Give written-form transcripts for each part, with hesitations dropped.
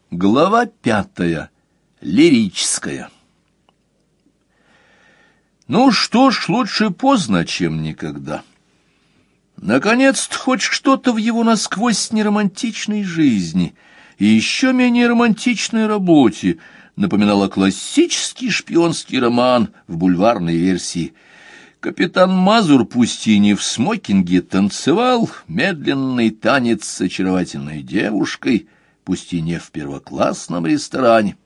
Глава 5. Лирическая. Ну что ж, лучше поздно, чем никогда. Наконец-то хоть что-то в его насквозь неромантичной жизни и еще менее романтичной работе напоминало классический шпионский роман в бульварной версии. Капитан Мазур, пусть и не в смокинге, танцевал медленный танец с очаровательной девушкой, пусть и не в первоклассном ресторане.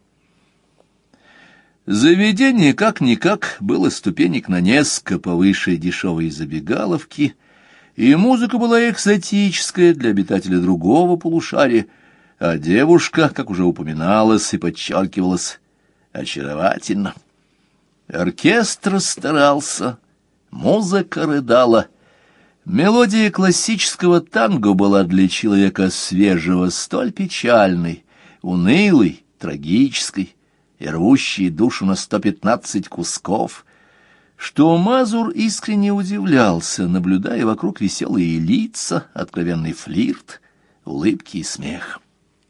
Заведение, как-никак, было ступенек на несколько повыше дешевой забегаловки, и музыка была экзотическая для обитателя другого полушария, а девушка, как уже упоминалось и подчеркивалось, очаровательна. Оркестр старался, музыка рыдала. Мелодия классического танго была для человека свежего столь печальной, унылой, трагической и рвущей душу на 115 кусков, что Мазур искренне удивлялся, наблюдая вокруг веселые лица, откровенный флирт, улыбки и смех.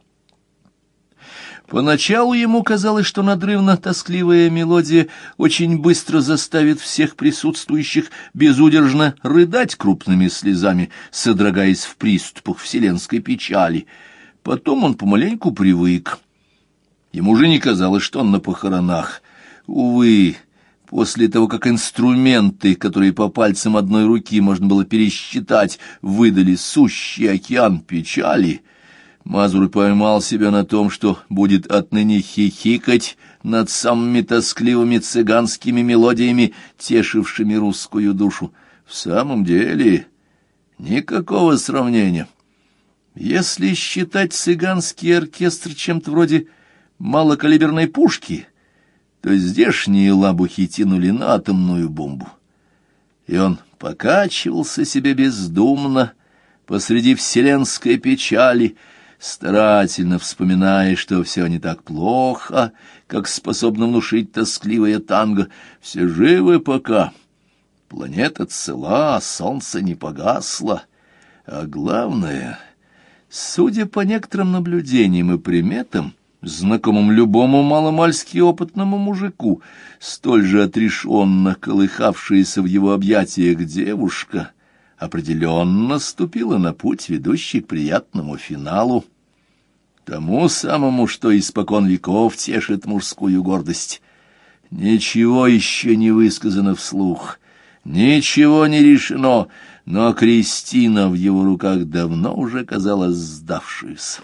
Поначалу ему казалось, что надрывно-тоскливая мелодия очень быстро заставит всех присутствующих безудержно рыдать крупными слезами, содрогаясь в приступах вселенской печали. Потом он помаленьку привык. Ему уже не казалось, что он на похоронах. Увы, после того, как инструменты, которые по пальцам одной руки можно было пересчитать, выдали сущий океан печали, Мазур поймал себя на том, что будет отныне хихикать над самыми тоскливыми цыганскими мелодиями, тешившими русскую душу. В самом деле, никакого сравнения. Если считать цыганский оркестр чем-то вроде малокалиберной пушки, то здешние лабухи тянули на атомную бомбу. И он покачивался себе бездумно посреди вселенской печали, старательно вспоминая, что все не так плохо, как способно внушить тоскливое танго. Все живы пока. Планета цела, солнце не погасло. А главное, судя по некоторым наблюдениям и приметам, знакомым любому маломальски опытному мужику, столь же отрешенно колыхавшаяся в его объятиях девушка определенно ступила на путь, ведущий к приятному финалу, тому самому, что испокон веков тешит мужскую гордость. Ничего еще не высказано вслух, ничего не решено, но Кристина в его руках давно уже казалась сдавшейся.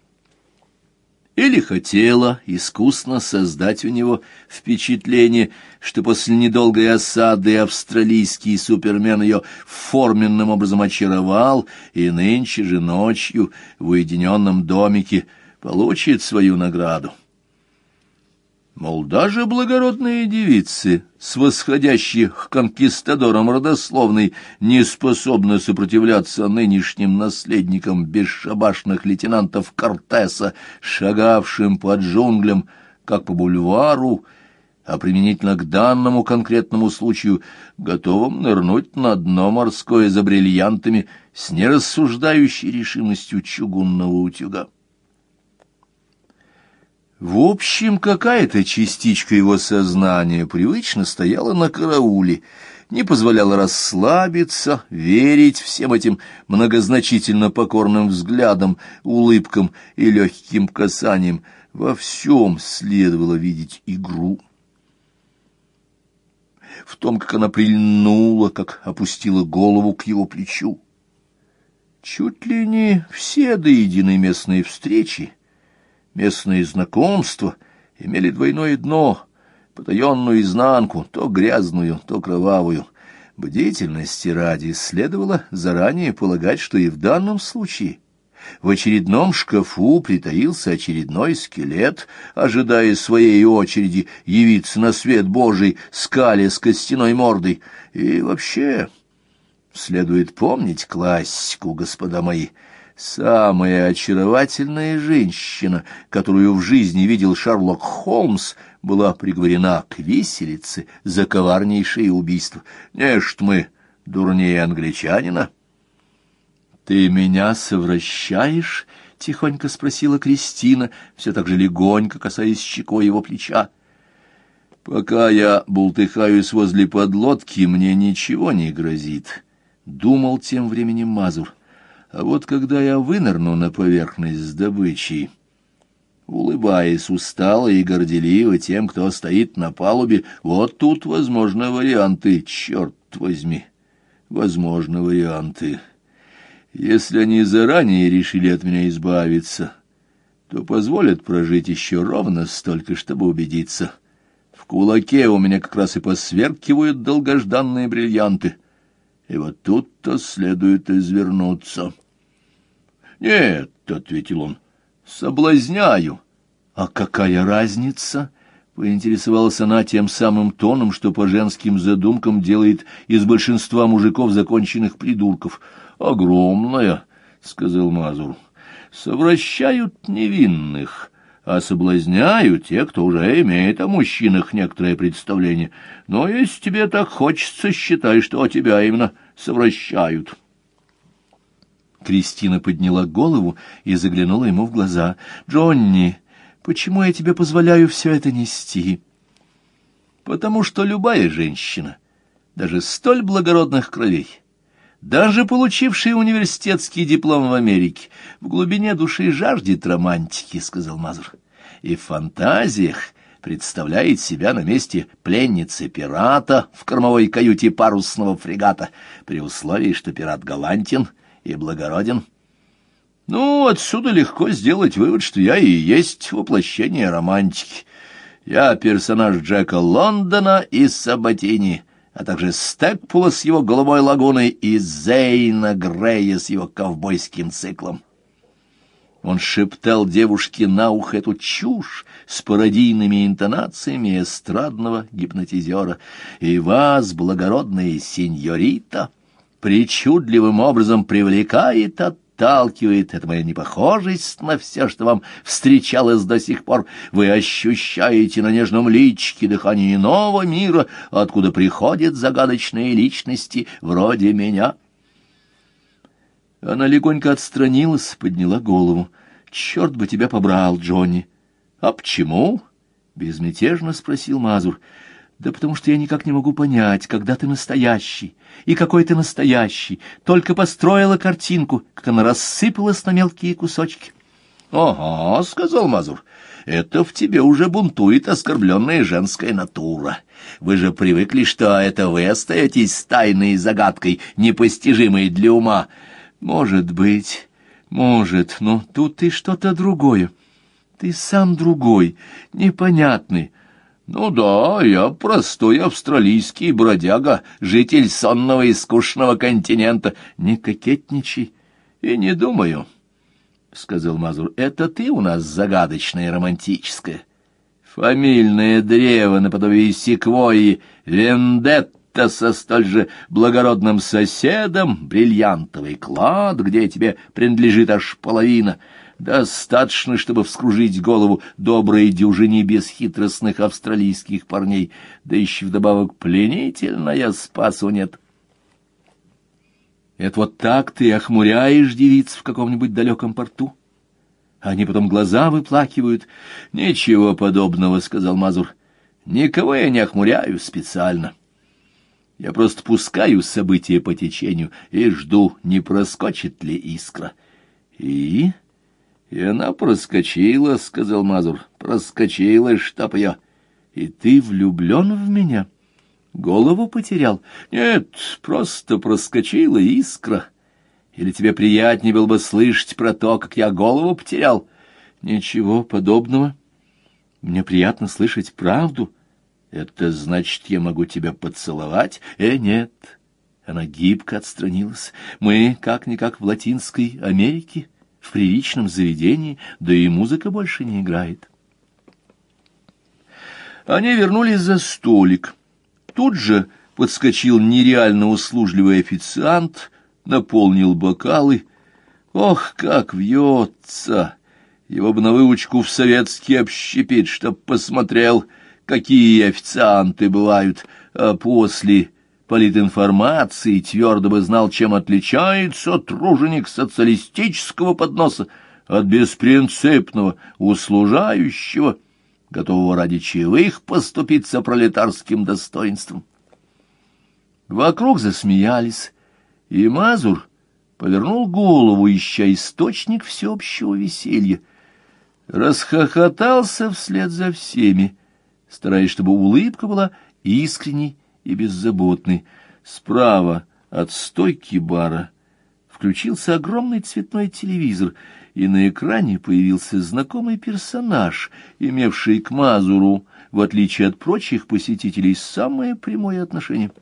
Или хотела искусно создать у него впечатление, что после недолгой осады австралийский супермен ее форменным образом очаровал, и нынче же ночью в уединенном домике получит свою награду. Мол, даже благородные девицы, с восходящей к конкистадорам родословной, не способны сопротивляться нынешним наследникам бесшабашных лейтенантов Кортеса, шагавшим по джунглям, как по бульвару, а применительно к данному конкретному случаю, готовым нырнуть на дно морское за бриллиантами с нерассуждающей решимостью чугунного утюга. В общем, какая-то частичка его сознания привычно стояла на карауле, не позволяла расслабиться, верить всем этим многозначительно покорным взглядам, улыбкам и легким касаниям. Во всем следовало видеть игру. В том, как она прильнула, как опустила голову к его плечу. Чуть ли не все до единой местные встречи, местные знакомства имели двойное дно, потаенную изнанку, то грязную, то кровавую. Бдительности ради следовало заранее полагать, что и в данном случае в очередном шкафу притаился очередной скелет, ожидая своей очереди явиться на свет Божий, скаля с костяной мордой. И вообще, следует помнить классику, господа мои. Самая очаровательная женщина, которую в жизни видел Шерлок Холмс, была приговорена к виселице за коварнейшее убийство. Нечто мы дурнее англичанина. «Ты меня совращаешь?» — — тихонько спросила Кристина, все так же легонько касаясь щекой его плеча. «Пока я бултыхаюсь возле подлодки, мне ничего не грозит», — думал тем временем Мазур. «А вот когда я вынырну на поверхность с добычей, улыбаясь устало и горделиво тем, кто стоит на палубе, вот тут возможны варианты, черт возьми, возможны варианты. Если они заранее решили от меня избавиться, то позволят прожить еще ровно столько, чтобы убедиться. В кулаке у меня как раз и посверкивают долгожданные бриллианты, и вот тут-то следует извернуться». «Нет», — ответил он, — «соблазняю». «А какая разница?» — поинтересовалась она тем самым тоном, что по женским задумкам делает из большинства мужиков законченных придурков. «Огромная», — сказал Мазур. «Совращают невинных, а соблазняют те, кто уже имеет о мужчинах некоторое представление. Но если тебе так хочется, считай, что тебя именно совращают». Кристина подняла голову и заглянула ему в глаза. «Джонни, почему я тебе позволяю все это нести?» «Потому что любая женщина, даже столь благородных кровей, даже получившая университетский диплом в Америке, в глубине души жаждет романтики», — сказал Мазур. «И в фантазиях представляет себя на месте пленницы пирата в кормовой каюте парусного фрегата, при условии, что пират галантен и благороден. Ну, отсюда легко сделать вывод, что я и есть воплощение романтики. Я персонаж Джека Лондона из Сабатини, а также Стэкпула с его голубой лагуной и Зейна Грея с его ковбойским циклом». Он шептал девушке на ухо эту чушь с пародийными интонациями эстрадного гипнотизера. «И вас, благородная сеньорита, причудливым образом привлекает, отталкивает эта моя непохожесть на все, что вам встречалось до сих пор. Вы ощущаете на нежном личике дыхание иного мира, откуда приходят загадочные личности вроде меня». Она легонько отстранилась, подняла голову. «Черт бы тебя побрал, Джонни!» «А почему?» — безмятежно спросил Мазур. «Да потому что я никак не могу понять, когда ты настоящий, и какой ты настоящий. Только построила картинку, как она рассыпалась на мелкие кусочки». «Ага», — сказал Мазур, — «это в тебе уже бунтует оскорбленная женская натура. Вы же привыкли, что это вы остаетесь с тайной загадкой, непостижимой для ума». «Может быть, может, но тут и что-то другое. Ты сам другой, непонятный». «Ну да, я простой австралийский бродяга, житель сонного и скучного континента». «Не кокетничай и не думаю», — сказал Мазур. «Это ты у нас загадочная и романтическая. Фамильное древо наподобие секвойи, вендетта со столь же благородным соседом, бриллиантовый клад, где тебе принадлежит аж половина. Достаточно, чтобы вскружить голову доброй дюжине бесхитростных австралийских парней, да еще вдобавок пленительная, спасу нет». «Это вот так ты охмуряешь девиц в каком-нибудь далеком порту? Они потом глаза выплакивают». «Ничего подобного», — сказал Мазур. «Никого я не охмуряю специально. Я просто пускаю события по течению и жду, не проскочит ли искра». «И она проскочила», — сказал Мазур. «Проскочила, чтоб ее. И ты влюблен в меня? Голову потерял?» «Нет, просто проскочила искра. Или тебе приятнее было бы слышать про то, как я голову потерял?» «Ничего подобного. Мне приятно слышать правду». «Это значит, я могу тебя поцеловать?» Нет». Она гибко отстранилась. «Мы как-никак в Латинской Америке, в приличном заведении, да и музыка больше не играет». Они вернулись за столик. Тут же подскочил нереально услужливый официант, наполнил бокалы. Ох, как вьется! Его бы на выучку в советский общепит, чтоб посмотрел, какие официанты бывают, а после политинформации твердо бы знал, чем отличается труженик социалистического подноса от беспринципного услужающего, готового ради чаевых поступиться пролетарским достоинством. Вокруг засмеялись, и Мазур повернул голову, ища источник всеобщего веселья. Расхохотался вслед за всеми, стараясь, чтобы улыбка была искренней и беззаботной. Справа от стойки бара включился огромный цветной телевизор, и на экране появился знакомый персонаж, имевший к Мазуру, в отличие от прочих посетителей, самое прямое отношение.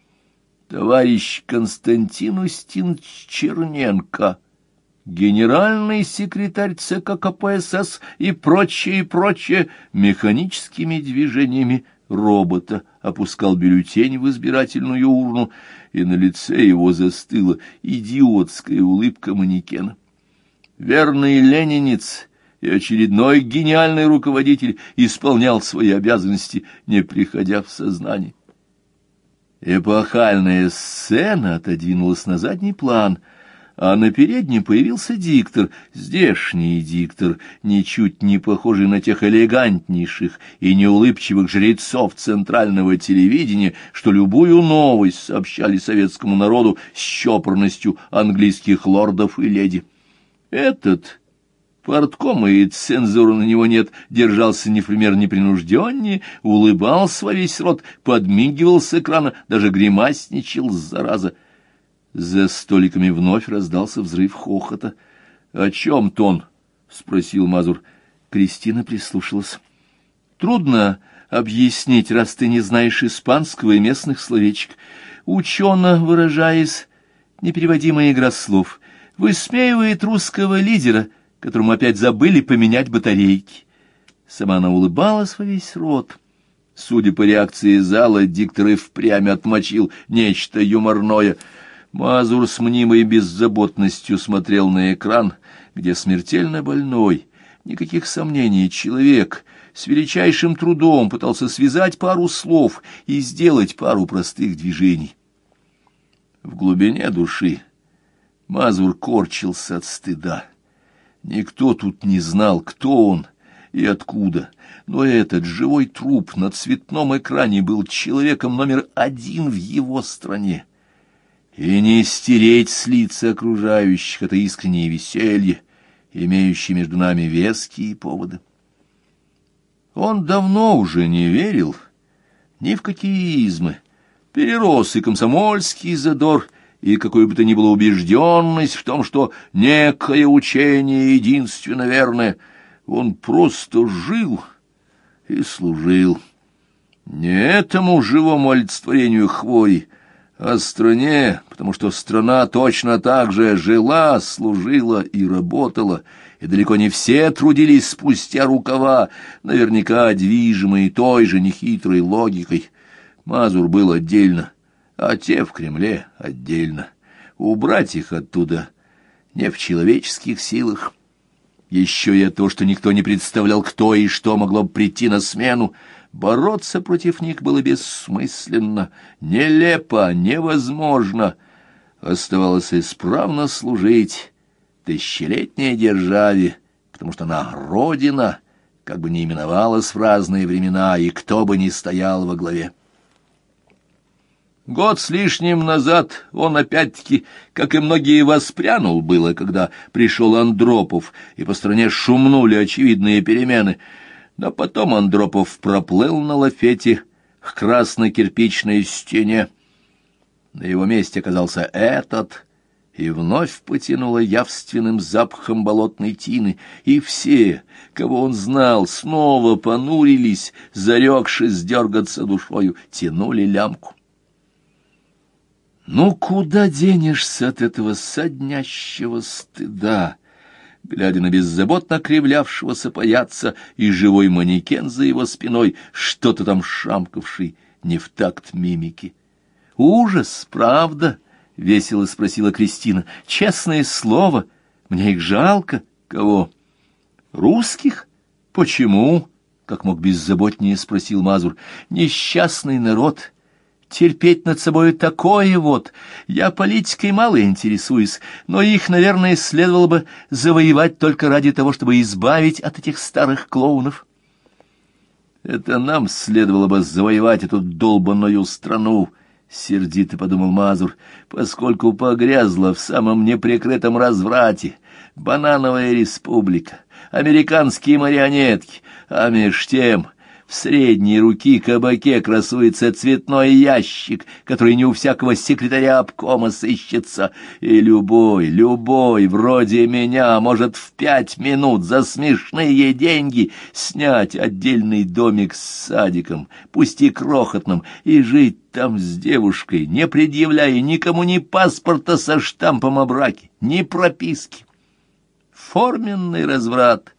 Товарищ Константин Устинович Черненко, генеральный секретарь ЦК КПСС и прочее, механическими движениями робота опускал бюллетень в избирательную урну, и на лице его застыла идиотская улыбка манекена. Верный ленинец и очередной гениальный руководитель исполнял свои обязанности, не приходя в сознание. Эпохальная сцена отодвинулась на задний план, а на переднем появился диктор, здешний диктор, ничуть не похожий на тех элегантнейших и неулыбчивых жрецов центрального телевидения, что любую новость сообщали советскому народу с чопорностью английских лордов и леди. Этот, порткома и цензуры на него нет, держался не в пример непринужденнее, улыбался во весь рот, подмигивал с экрана, даже гримасничал, зараза. За столиками вновь раздался взрыв хохота. — О чем-то он? — спросил Мазур. Кристина прислушалась. — Трудно объяснить, раз ты не знаешь испанского и местных словечек. Учено выражаясь, непереводимая игра слов, высмеивает русского лидера, которому опять забыли поменять батарейки. Сама она улыбалась во весь рот. Судя по реакции зала, диктор и впрямь отмочил нечто юморное. Мазур с мнимой беззаботностью смотрел на экран, где смертельно больной, никаких сомнений, человек с величайшим трудом пытался связать пару слов и сделать пару простых движений. В глубине души Мазур корчился от стыда. Никто тут не знал, кто он и откуда, но этот живой труп на цветном экране был человеком номер один в его стране. И не стереть с лиц окружающих это искреннее веселье, имеющее между нами веские поводы. Он давно уже не верил ни в какие измы, перерос и комсомольский задор, и какую бы то ни было убежденность в том, что некое учение единственно верное. Он просто жил и служил не этому живому олицетворению хвори, а стране, потому что страна точно так же жила, служила и работала, и далеко не все трудились спустя рукава, наверняка движимые той же нехитрой логикой. Мазур был отдельно, а те в Кремле отдельно. Убрать их оттуда не в человеческих силах. Еще и то, что никто не представлял, кто и что могло бы прийти на смену. Бороться против них было бессмысленно, нелепо, невозможно. Оставалось исправно служить тысячелетней державе, потому что она родина, как бы ни именовалась в разные времена, и кто бы ни стоял во главе. Год с лишним назад он опять-таки, как и многие, воспрянул было, когда пришел Андропов, и по стране шумнули очевидные перемены. Но потом Андропов проплыл на лафете к красной кирпичной стене. На его месте оказался этот, и вновь потянуло явственным запахом болотной тины, и все, кого он знал, снова понурились, зарекшись дергаться душою, тянули лямку. Ну, куда денешься от этого соднящего стыда, глядя на беззаботно кривлявшегося паяца и живой манекен за его спиной, что-то там шамкавший не в такт мимики. «Ужас, правда?» — весело спросила Кристина. «Честное слово, мне их жалко». «Кого?» «Русских? Почему?» — как мог беззаботнее спросил Мазур. «Несчастный народ». терпеть над собой такое вот. Я политикой мало интересуюсь, но их, наверное, следовало бы завоевать только ради того, чтобы избавить от этих старых клоунов. Это нам следовало бы завоевать эту долбанную страну, — сердито подумал Мазур, — поскольку погрязла в самом неприкрытом разврате. Банановая республика, американские марионетки, а меж тем в средней руки кабаке красуется цветной ящик, который не у всякого секретаря обкома сыщется, и любой, вроде меня, может в 5 минут за смешные деньги снять отдельный домик с садиком, пусть и крохотным, и жить там с девушкой, не предъявляя никому ни паспорта со штампом о браке, ни прописки. Форменный разврат.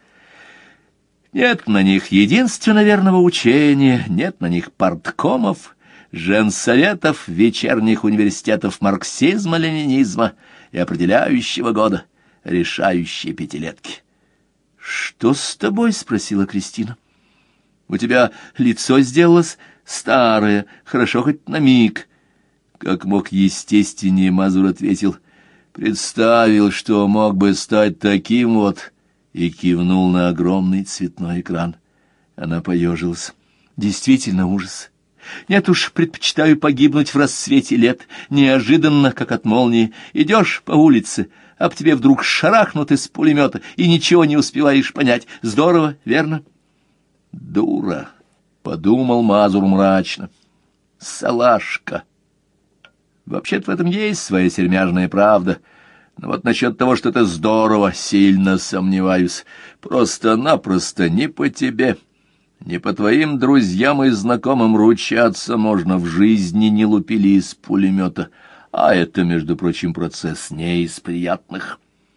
Нет на них единственно верного учения, нет на них парткомов, женсоветов, вечерних университетов марксизма-ленинизма и определяющего года, решающей пятилетки. — Что с тобой? — спросила Кристина. — У тебя лицо сделалось старое, хорошо хоть на миг. Как мог естественнее, Мазур ответил. Представил, что мог бы стать таким вот, и кивнул на огромный цветной экран. Она поежилась. Действительно ужас. Нет уж, предпочитаю погибнуть в расцвете лет, неожиданно, как от молнии. Идешь по улице, об тебе вдруг шарахнут из пулемета, и ничего не успеваешь понять. Здорово, верно? Дура, — подумал Мазур мрачно. Салашка. Вообще-то в этом есть своя сермяжная правда. Но вот насчет того, что это здорово, сильно сомневаюсь. Просто-напросто не по тебе, не по твоим друзьям и знакомым ручаться можно, в жизни не лупили из пулемета. А это, между прочим, процесс не из приятных.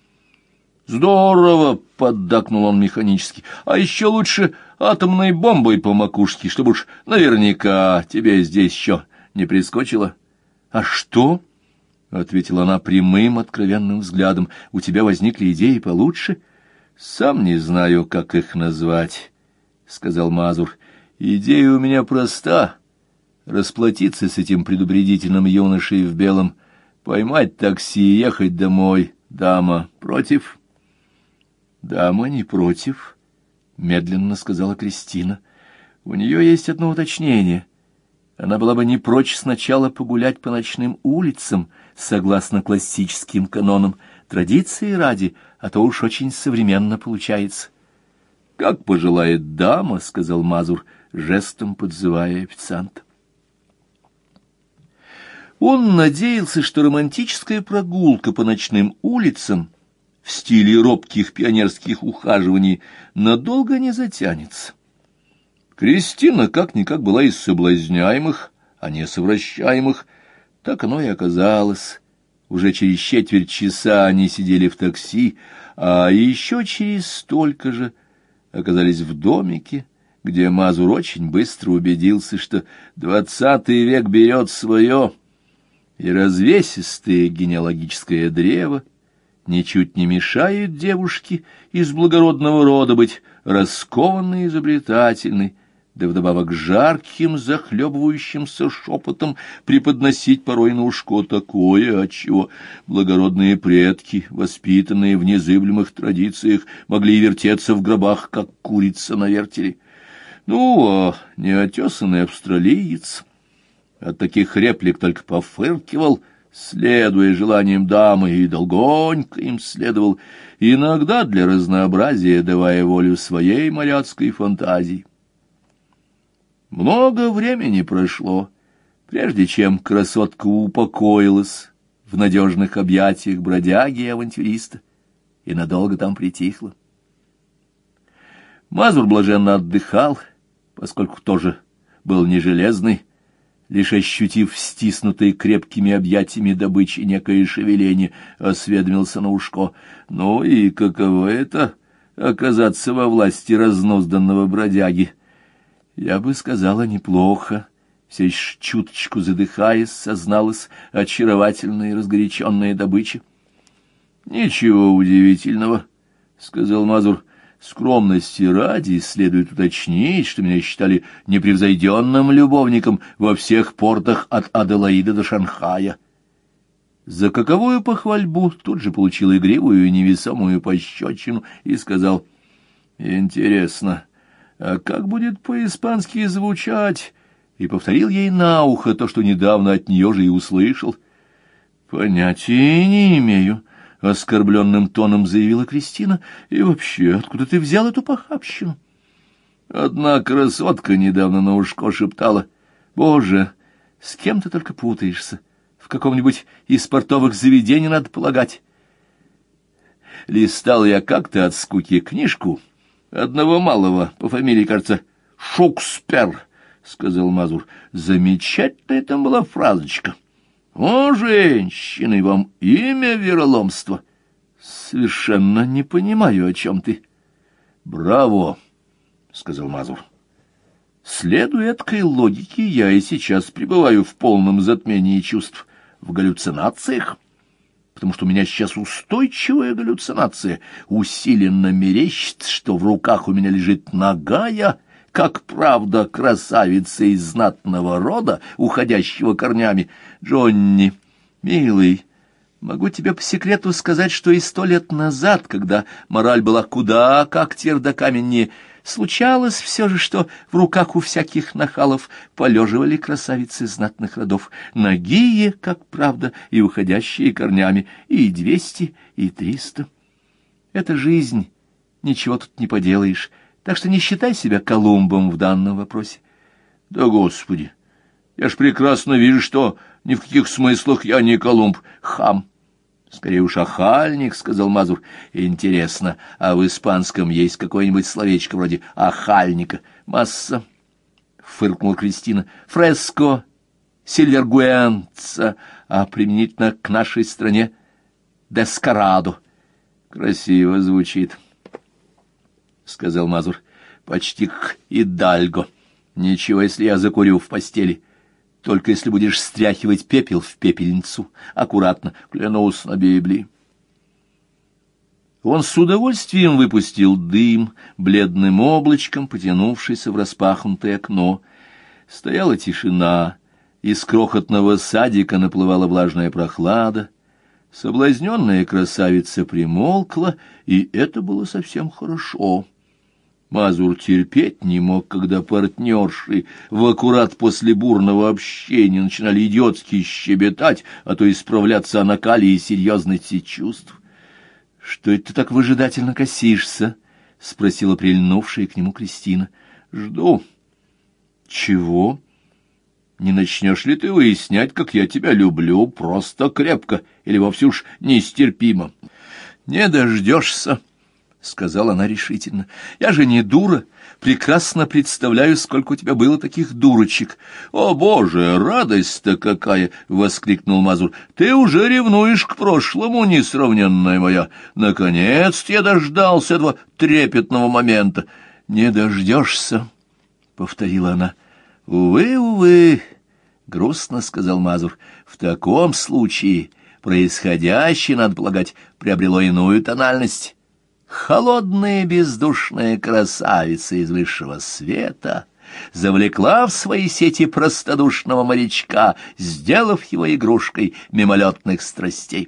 Здорово, — поддакнул он механически. А еще лучше атомной бомбой по макушке, чтобы уж наверняка тебе здесь еще не прискочило. — А что? — ответила она прямым, откровенным взглядом. — У тебя возникли идеи получше? — Сам не знаю, как их назвать, — сказал Мазур. — Идея у меня проста. Расплатиться с этим предупредительным юношей в белом, поймать такси и ехать домой. Дама против? — Дама не против, — медленно сказала Кристина. — У нее есть одно уточнение. Она была бы не прочь сначала погулять по ночным улицам, согласно классическим канонам, традиции ради, а то уж очень современно получается. — Как пожелает дама, — сказал Мазур, жестом подзывая официанта. Он надеялся, что романтическая прогулка по ночным улицам в стиле робких пионерских ухаживаний надолго не затянется. Кристина как-никак была из соблазняемых, а не совращаемых. Так оно и оказалось. Уже через 1/4 часа они сидели в такси, а еще через столько же оказались в домике, где Мазур очень быстро убедился, что 20 век берет свое, и развесистое генеалогическое древо ничуть не мешает девушке из благородного рода быть раскованной и изобретательной, да вдобавок жарким, захлебывающимся шепотом преподносить порой на ушко такое, отчего благородные предки, воспитанные в незыблемых традициях, могли вертеться в гробах, как курица на вертеле. Ну, а неотесанный австралиец от таких реплик только пофыркивал, следуя желаниям дамы, и долгонько им следовал, иногда для разнообразия давая волю своей моряцкой фантазии. Много времени прошло, прежде чем красотка упокоилась в надежных объятиях бродяги и авантюриста, и надолго там притихла. Мазур блаженно отдыхал, поскольку тоже был не железный, лишь ощутив стиснутые крепкими объятиями добычи некое шевеление, осведомился на ушко. Ну и каково это — оказаться во власти разнузданного бродяги? Я бы сказала, неплохо. Все еще чуточку задыхаясь, созналась очаровательная и разгоряченная добыча. — Ничего удивительного, — сказал Мазур. — Скромности ради следует уточнить, что меня считали непревзойденным любовником во всех портах от Аделаиды до Шанхая. За каковую похвальбу тут же получил игривую и невесомую пощечину и сказал: «Интересно, а как будет по-испански звучать?» И повторил ей на ухо то, что недавно от нее же и услышал. «Понятия не имею», — оскорбленным тоном заявила Кристина. «И вообще, откуда ты взял эту похабщину?» Одна красотка недавно на ушко шептала: «Боже, с кем ты только путаешься? В каком-нибудь из портовых заведений, надо полагать». Листал я как-то от скуки книжку одного малого, по фамилии, кажется, Шукспер, — сказал Мазур. Замечательная там была фразочка. «О, женщины, вам имя вероломства!» «Совершенно не понимаю, о чем ты». «Браво!» — сказал Мазур. «Следуя этой логике, я и сейчас пребываю в полном затмении чувств, в галлюцинациях, потому что у меня сейчас устойчивая галлюцинация, усиленно мерещится, что в руках у меня лежит нагая, как правда, красавица из знатного рода, уходящего корнями. Джонни, милый, могу тебе по секрету сказать, что и 100 лет назад, когда мораль была куда как твердокаменнее, случалось все же, что в руках у всяких нахалов полеживали красавицы знатных родов, нагие, как правда, и уходящие корнями, и 200, и 300. Это жизнь, ничего тут не поделаешь, так что не считай себя Колумбом в данном вопросе. Да, Господи, я ж прекрасно вижу, что ни в каких смыслах я не Колумб, хам. Скорее уж охальник, — сказал Мазур. Интересно, а в испанском есть какое-нибудь словечко вроде охальника? Масса, — фыркнула Кристина. Фреско, сильвергуэнца, а применительно к нашей стране дескарадо. Красиво звучит, — сказал Мазур. Почти к идальго. Ничего, если я закурю в постели. Только если будешь стряхивать пепел в пепельницу. Аккуратно, клянусь на Библии. Он с удовольствием выпустил дым, бледным облачком потянувшийся в распахнутое окно. Стояла тишина, из крохотного садика наплывала влажная прохлада. Соблазненная красавица примолкла, и это было совсем хорошо. Мазур терпеть не мог, когда партнерши в аккурат после бурного общения начинали идиотски щебетать, а то исправляться о накале и серьезности чувств. — Что это ты так выжидательно косишься? — спросила прильнувшая к нему Кристина. — Жду. — Чего? Не начнешь ли ты выяснять, как я тебя люблю, просто крепко или вовсе уж нестерпимо? — Не дождешься, — сказала она решительно. — Я же не дура, прекрасно представляю, сколько у тебя было таких дурочек. — О, Боже, радость-то какая! — воскликнул Мазур. — Ты уже ревнуешь к прошлому, несравненная моя. Наконец-то я дождался этого трепетного момента. — Не дождешься, — повторила она. — Увы, увы, — грустно сказал Мазур. — В таком случае происходящее, надо полагать, приобрело иную тональность. Холодная бездушная красавица из высшего света завлекла в свои сети простодушного морячка, сделав его игрушкой мимолетных страстей.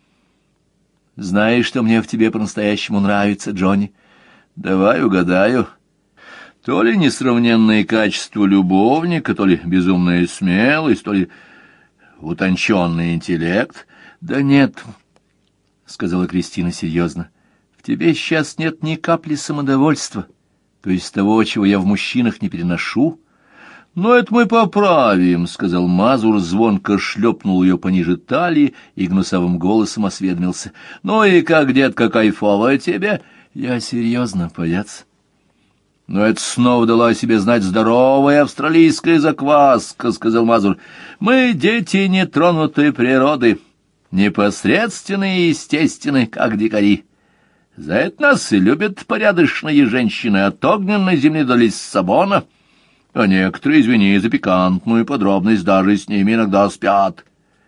Знаешь, что мне в тебе по-настоящему нравится, Джонни? Давай угадаю. То ли несравненные качества любовника, то ли безумная смелость, то ли утонченный интеллект. Да нет, — сказала Кристина серьезно. В тебе сейчас нет ни капли самодовольства, то есть того, чего я в мужчинах не переношу. — Но это мы поправим, — сказал Мазур, звонко шлепнул ее пониже талии и гнусавым голосом осведомился. — Ну и как, детка, кайфово тебе? — Я серьезно, паяц. — Но это снова дала о себе знать здоровая австралийская закваска, — сказал Мазур. — Мы дети нетронутой природы, непосредственные и естественные, как дикари. За это нас и любят порядочные женщины от огненной земли до Лиссабона, а некоторые, извини за пикантную подробность, даже с ними иногда спят.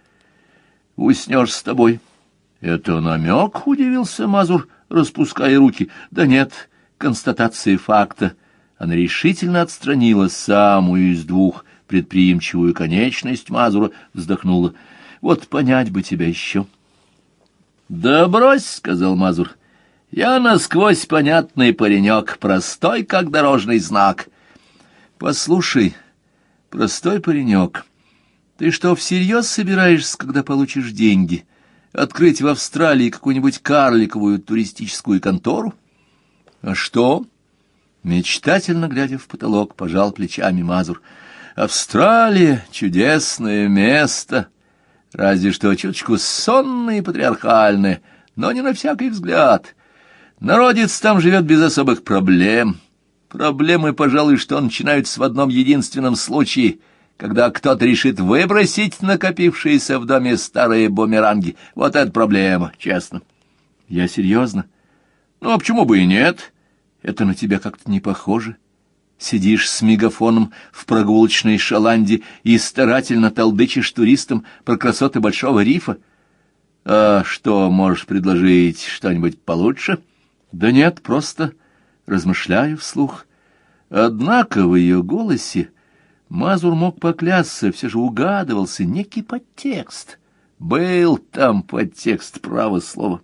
— Уснешь с тобой? — Это намек, — удивился Мазур, распуская руки. — Да нет, констатации факта, она решительно отстранила самую из двух предприимчивую конечность Мазура, вздохнула. Вот понять бы тебя еще. — Да брось, — сказал Мазур, — я насквозь понятный паренек, простой, как дорожный знак. — Послушай, простой паренек, ты что, всерьез собираешься, когда получишь деньги, открыть в Австралии какую-нибудь карликовую туристическую контору? — А что? — мечтательно глядя в потолок, пожал плечами Мазур. — Австралия — чудесное место, разве что чуточку сонное и патриархальное, но не на всякий взгляд. Народец там живет без особых проблем. Проблемы, пожалуй, что начинаются в одном единственном случае, когда кто-то решит выбросить накопившиеся в доме старые бумеранги. Вот это проблема, честно. — Я серьезно? — Ну, а почему бы и нет? Это на тебя как-то не похоже. Сидишь с мегафоном в прогулочной шаланде и старательно толдычишь туристам про красоты Большого рифа. А что, можешь предложить что-нибудь получше? Да нет, просто размышляю вслух. Однако в ее голосе Мазур мог поклясться, все же угадывался некий подтекст. Был там подтекст, право слово.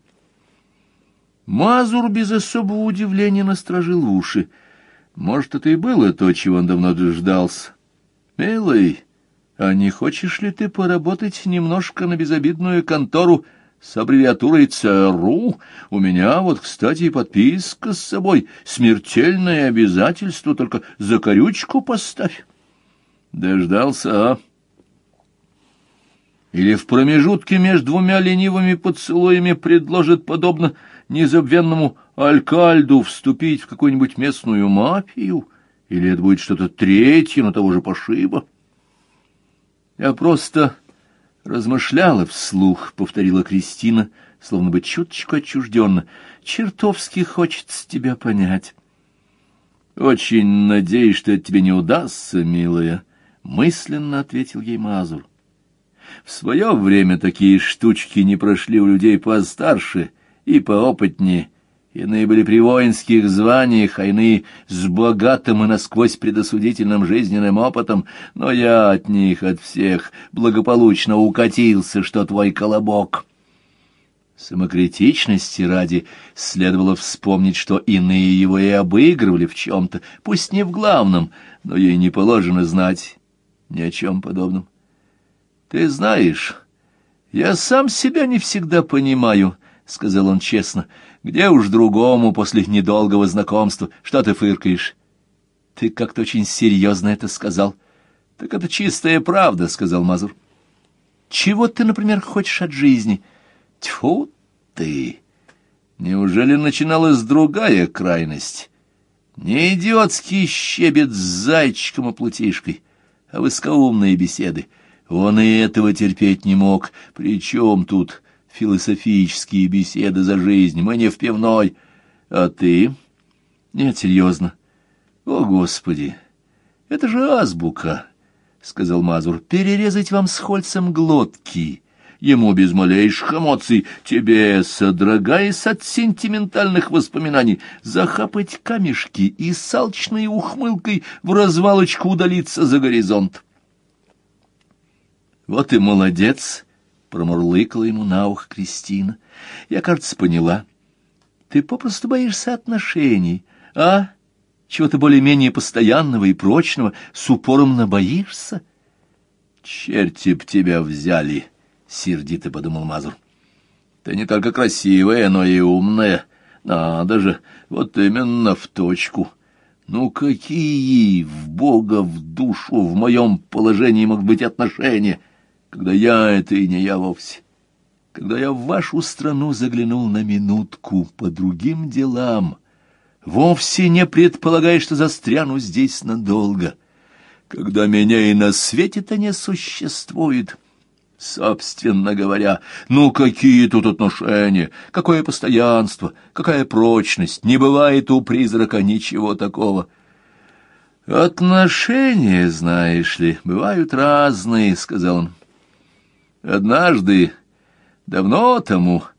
Мазур без особого удивления насторожил уши. Может, это и было то, чего он давно дождался. — Милый, а не хочешь ли ты поработать немножко на безобидную контору с аббревиатурой ЦРУ? У меня вот, кстати, и подписка с собой. Смертельное обязательство, только закорючку поставь. Дождался, а? Или в промежутке между двумя ленивыми поцелуями предложит, подобно незабвенному Алькальду, вступить в какую-нибудь местную мафию? Или это будет что-то третье, но того же пошиба? Я просто размышляла вслух, — повторила Кристина, словно бы чуточку отчужденно. Чертовски хочется тебя понять. Очень надеюсь, что это тебе не удастся, милая, — мысленно ответил ей Мазур. В свое время такие штучки не прошли у людей постарше и поопытнее. Иные были при воинских званиях, а иные с богатым и насквозь предосудительным жизненным опытом, но я от них, от всех, благополучно укатился, что твой колобок. Самокритичности ради следовало вспомнить, что иные его и обыгрывали в чем-то, пусть не в главном, но ей не положено знать ни о чем подобном. «Ты знаешь, я сам себя не всегда понимаю», — сказал он честно. «Где уж другому после недолгого знакомства? Что ты фыркаешь?» «Ты как-то очень серьезно это сказал». «Так это чистая правда», — сказал Мазур. «Чего ты, например, хочешь от жизни?» «Тьфу ты! Неужели начиналась другая крайность? Не идиотский щебет с зайчиком и плутишкой, а высокоумные беседы. Он и этого терпеть не мог. Причем тут философические беседы за жизнь? Мы не в пивной. А ты?» «Нет, серьезно». «О, Господи! Это же азбука», — сказал Мазур. «Перерезать вам с Хольцем глотки». Ему без малейших эмоций, тебе, содрогаясь от сентиментальных воспоминаний, захапать камешки и с алчной ухмылкой в развалочку удалиться за горизонт. «Вот и молодец!» — промурлыкала ему на ухо Кристина. «Я, кажется, поняла. Ты попросту боишься отношений, а? Чего-то более-менее постоянного и прочного, с упором набоишься?» «Черти б тебя взяли!» — сердито подумал Мазур. «Ты не только красивая, но и умная. Надо же, вот именно в точку. Ну какие, в Бога, в душу, в моем положении могут быть отношения, когда я — это и не я вовсе? Когда я в вашу страну заглянул на минутку по другим делам, вовсе не предполагая, что застряну здесь надолго, когда меня и на свете-то не существует». Собственно говоря, ну какие тут отношения, какое постоянство, какая прочность, не бывает у призрака ничего такого. Отношения, знаешь ли, бывают разные, — сказал он. Однажды, давно тому,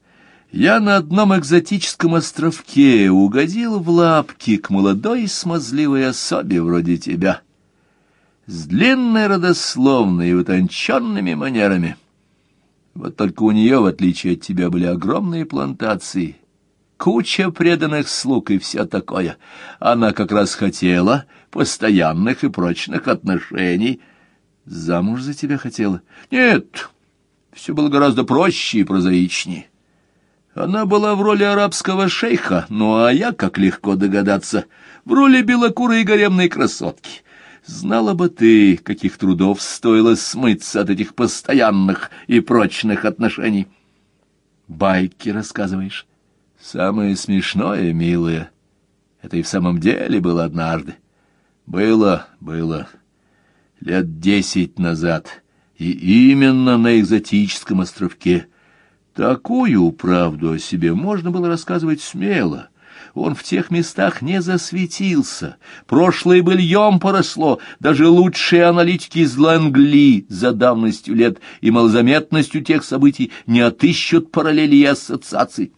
Я на одном экзотическом островке угодил в лапки к молодой смазливой особе вроде тебя, с длинной родословной и утонченными манерами. Вот только у нее, в отличие от тебя, были огромные плантации, куча преданных слуг и все такое. Она как раз хотела постоянных и прочных отношений. Замуж за тебя хотела? Нет, все было гораздо проще и прозаичнее. Она была в роли арабского шейха, ну а я, как легко догадаться, в роли белокурой гаремной красотки. Знала бы ты, каких трудов стоило смыться от этих постоянных и прочных отношений. Байки рассказываешь? Самое смешное, милая, это и в самом деле было однажды. Было. Лет 10 назад, и именно на экзотическом островке. Такую правду о себе можно было рассказывать смело. Он в тех местах не засветился, прошлое быльем поросло, даже лучшие аналитики из Лэнгли за давностью лет и малозаметностью тех событий не отыщут параллелей и ассоциаций.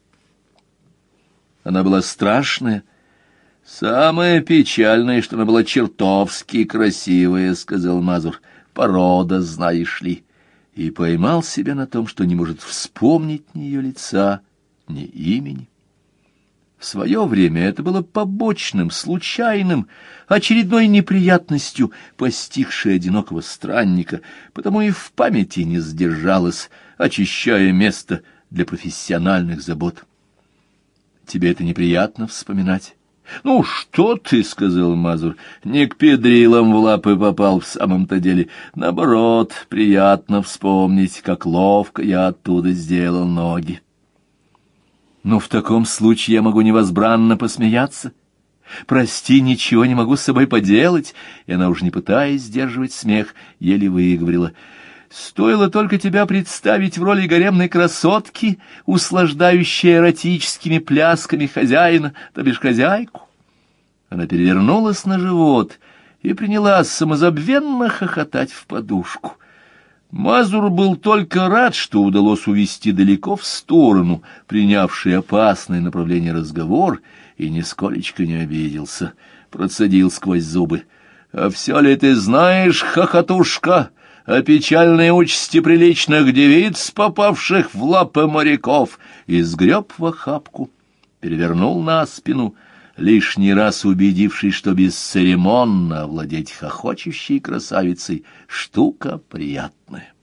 Она была страшная. Самое печальное, что она была чертовски красивая, — сказал Мазур. Порода, знаешь ли. И поймал себя на том, что не может вспомнить ни ее лица, ни имени. В свое время это было побочным, случайным, очередной неприятностью, постигшей одинокого странника, потому и в памяти не сдержалась, очищая место для профессиональных забот. Тебе это неприятно вспоминать? — Ну, что ты, — сказал Мазур, — не к педрилам в лапы попал в самом-то деле. Наоборот, приятно вспомнить, как ловко я оттуда сделал ноги. Ну, в таком случае я могу невозбранно посмеяться. Прости, ничего не могу с собой поделать. И она, уж не пытаясь сдерживать смех, еле выговорила: стоило только тебя представить в роли гаремной красотки, услаждающей эротическими плясками хозяина, то бишь хозяйку. Она перевернулась на живот и принялась самозабвенно хохотать в подушку. Мазур был только рад, что удалось увести далеко в сторону принявший опасное направление разговор, и нисколечко не обиделся, процедил сквозь зубы: «А все ли ты знаешь, хохотушка, о печальной участи приличных девиц, попавших в лапы моряков?» И сгреб в охапку, перевернул на спину, лишний раз убедившись, что бесцеремонно овладеть хохочущей красавицей — штука приятная.